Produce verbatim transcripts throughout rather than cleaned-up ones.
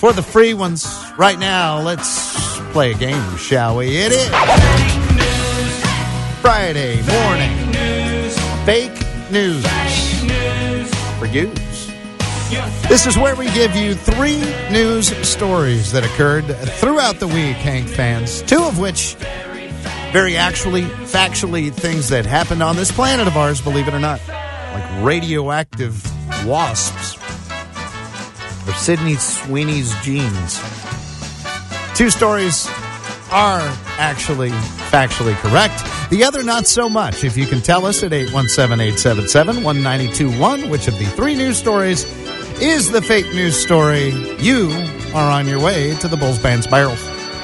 For the free ones, right now, let's play a game, shall we? It is Friday morning fake news for you. This is where we give you three news stories that occurred throughout the week, Hank fans. Two of which, very actually, factually, things that happened on this planet of ours, believe it or not. Like radioactive wasps. Or Sydney Sweeney's jeans. Two stories are actually factually correct. The other not so much. If you can tell us at eight one seven, eight seven seven, one nine two one which of the three news stories is the fake news story, you are on your way to the Bulls Band's Barrels.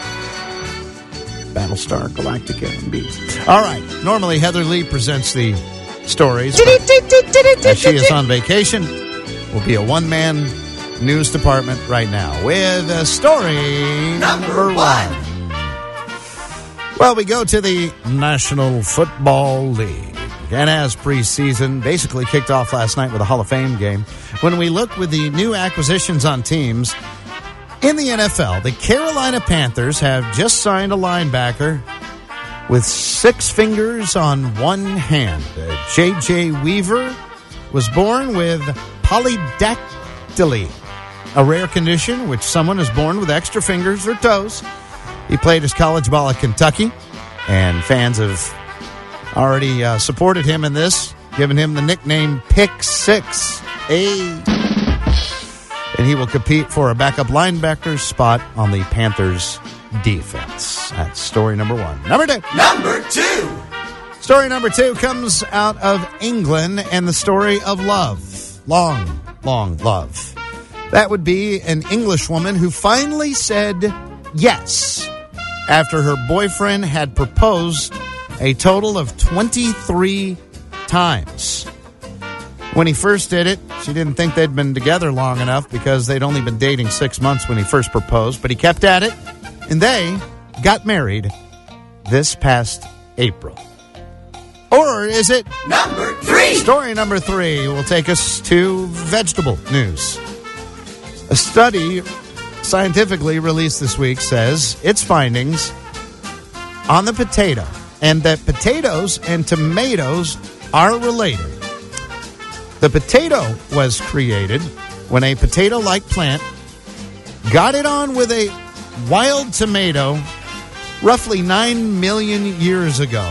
Battlestar Galactica and Beats. All right. Normally, Heather Lee presents the stories. As she is on vacation, will be a one-man news department right now with a story number one. Well, we go to the National Football League. And as preseason basically kicked off last night with a Hall of Fame game, when we look with the new acquisitions on teams in the N F L, the Carolina Panthers have just signed a linebacker with six fingers on one hand. Uh, J J Weaver was born with polydactyly, a rare condition which someone is born with extra fingers or toes. He played his college ball at Kentucky, and fans have already uh, supported him in this, giving him the nickname Pick Six. A. And he will compete for a backup linebacker spot on the Panthers defense. That's story number one. Number two. Number two. Story number two comes out of England and the story of love. Long, long love. That would be an English woman who finally said yes after her boyfriend had proposed a total of twenty-three times. When he first did it, she didn't think they'd been together long enough because they'd only been dating six months when he first proposed, but he kept at it, and they got married this past April. Or is it number three? Story number three will take us to vegetable news. A study scientifically released this week says its findings on the potato, and that potatoes and tomatoes are related. The potato was created when a potato-like plant got it on with a wild tomato roughly nine million years ago.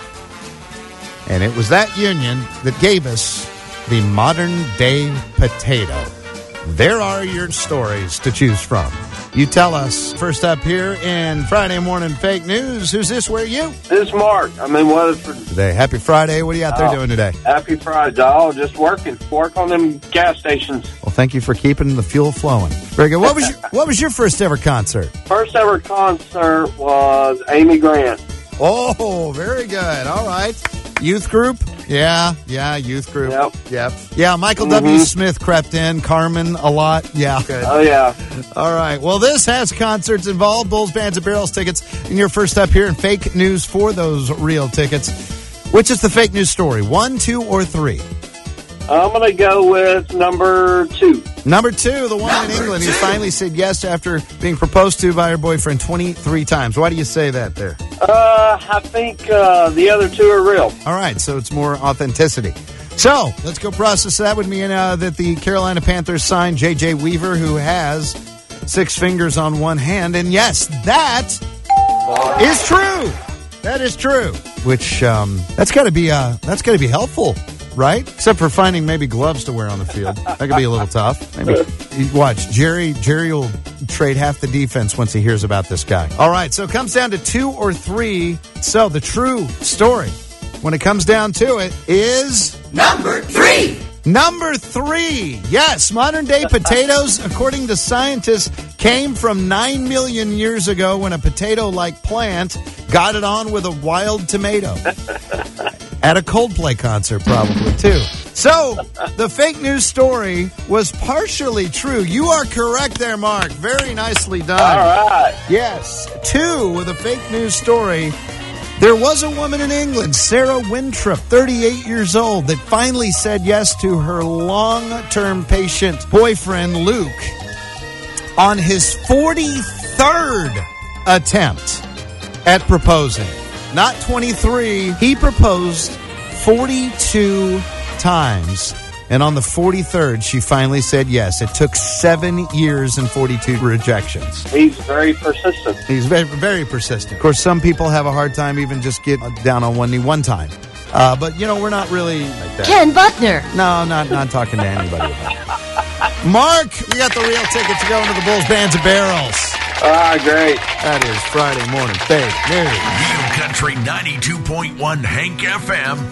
And it was that union that gave us the modern-day potato. There are your stories to choose from. You tell us. First up here in Friday Morning Fake News, who's this, where are you? This is Mark. I'm in Weatherford. Today. Happy Friday. What are you out there oh, doing today? Happy Friday, dog. Just working. Work on them gas stations. Well, thank you for keeping the fuel flowing. Very good. What was your, what was your first ever concert? First ever concert was Amy Grant. Oh, very good. All right. Youth group? Yeah, yeah, youth group. Yep. Yep. Yeah, Michael Mm-hmm. W. Smith crept in. Carmen a lot. Yeah. Good. Oh, yeah. All right. Well, this has concerts involved, Bulls, Bands, and Barrels tickets. And your first up here in fake news for those real tickets. Which is the fake news story? One, two, or three? I'm going to go with number two. Number two, the one Number in England who two. finally said yes after being proposed to by her boyfriend twenty-three times. Why do you say that there? Uh, I think uh, the other two are real. All right, so it's more authenticity. So let's go process that. Would mean uh, that the Carolina Panthers signed J J Weaver, who has six fingers on one hand. And yes, that is true. That is true. Which um, that's got to be uh, that's got to be helpful, right? Except for finding maybe gloves to wear on the field. That could be a little tough. Maybe watch Jerry. Jerry will trade half the defense once he hears about this guy. All right, so it comes down to two or three. So the true story, when it comes down to it, is Number three. number three. Yes, modern-day potatoes, according to scientists, came from nine million years ago when a potato-like plant got it on with a wild tomato. At a Coldplay concert, probably, too. So, the fake news story was partially true. You are correct there, Mark. Very nicely done. All right. Yes. Two, with a fake news story. There was a woman in England, Sarah Winthrop, thirty-eight years old, that finally said yes to her long-term patient boyfriend, Luke. on his forty-third attempt at proposing. Not twenty-three. He proposed forty-two times. And on the forty-third, she finally said yes. It took seven years and forty-two rejections. He's very persistent. He's very, very persistent. Of course, some people have a hard time even just get down on one knee one time. Uh, but, you know, we're not really like that. Ken Buckner. No, not not talking to anybody about it. Mark, we got the real ticket to go into the Bulls Bands of Barrels. Ah, great. That is Friday morning fake news. Real Country ninety-two point one Hank F M.